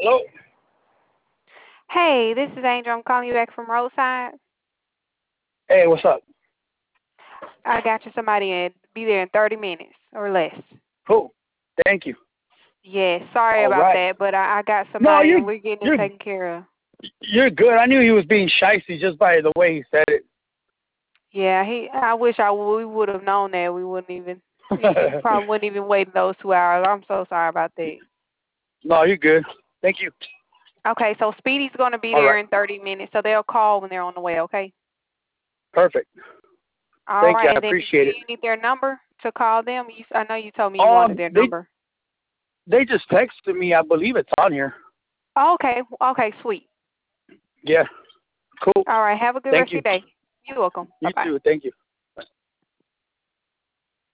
Hello? Hey, this is Angel. I'm calling you back from Roadside. Hey, what's up? I got you somebody in. Be there in 30 minutes or less. Cool. Thank you. Yeah, sorry All about right. that, but I got No, somebody and we're getting it you're taken care of. you're good. I knew he was being shysty just by the way he said Yeah, I wish we would have known that. We wouldn't even, you it. probably wouldn't even wait those 2 hours. I'm so sorry about that. No, you're good. Thank you. Okay, so Speedy's going to be All there right. in 30 minutes, so they'll call when they're on the way, okay? Perfect. All Thank you. right, I and then do appreciate it. you need their number to call them? I know you told me you wanted Um, their they number. they just texted me. I believe it's on here. Oh, okay, sweet. Yeah. Cool. All right, have a good Thank rest you. of your day. You're welcome. You Bye-bye. too. Thank you.